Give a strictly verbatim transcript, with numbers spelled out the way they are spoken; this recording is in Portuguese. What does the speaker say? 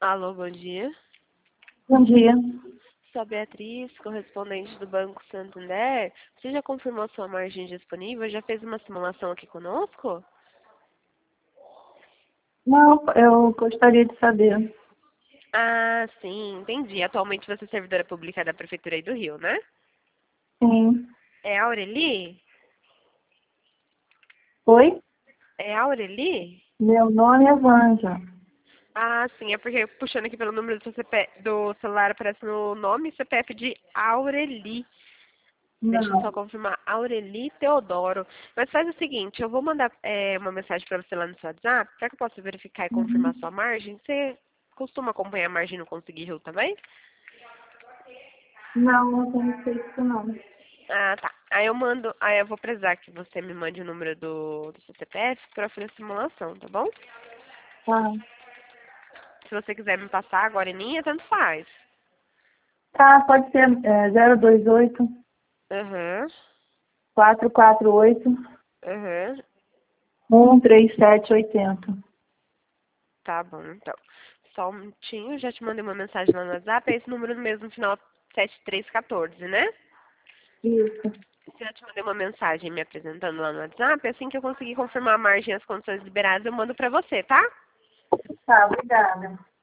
Alô, bom dia. Bom dia. Sou a Beatriz, correspondente do Banco Santander. Você já confirmou sua margem disponível? Já fez uma simulação aqui conosco? Não, eu gostaria de saber. Ah, sim, entendi. Atualmente você é servidora pública da Prefeitura aí do Rio, né? Sim. É a Aureli? Oi? É a Aureli? Meu nome é Vanja. Ah, sim, é porque puxando aqui pelo número do, seu C P F, do celular aparece no nome C P F de Aureli. Deixa eu só Não. confirmar. Aureli Teodoro. Mas faz o seguinte, eu vou mandar é, uma mensagem para você lá no seu WhatsApp, para que eu possa verificar e confirmar Uhum. sua margem. Você costuma acompanhar a margem no Conseguir Rio também? Não, não tenho feito isso não. Ah, tá. Aí eu mando, aí eu vou precisar que você me mande o número do, do seu C P F para fazer a simulação, tá bom? Tá. Se você quiser me passar agora em linha, tanto faz. Tá, pode ser é, zero dois oito, Aham, quatro quatro oito, aham. um três sete oito zero. Tá bom, então. Só um minutinho, já te mandei uma mensagem lá no WhatsApp, é esse número mesmo, final sete três um quatro, né? Isso. Se eu te mandei uma mensagem me apresentando lá no WhatsApp, assim que eu conseguir confirmar a margem e as condições liberadas, eu mando pra você, tá? Tá, obrigada.